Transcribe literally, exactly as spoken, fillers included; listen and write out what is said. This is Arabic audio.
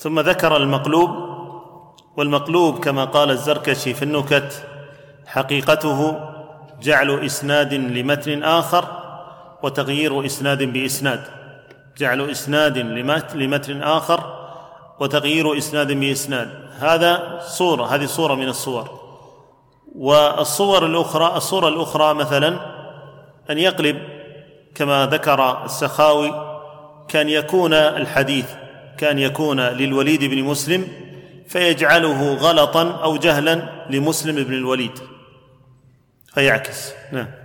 ثم ذكر المقلوب. والمقلوب كما قال الزركشي في النكت حقيقته جعل إسناد لمتن آخر وتغيير إسناد بإسناد، جعل إسناد لمتن آخر وتغيير إسناد بإسناد، هذا صورة، هذه صورة من الصور. والصور الأخرى الصورة الأخرى مثلا أن يقلب كما ذكر السخاوي، كان يكون الحديث كان يكون للوليد بن مسلم فيجعله غلطا أو جهلا لمسلم بن الوليد فيعكس. نعم.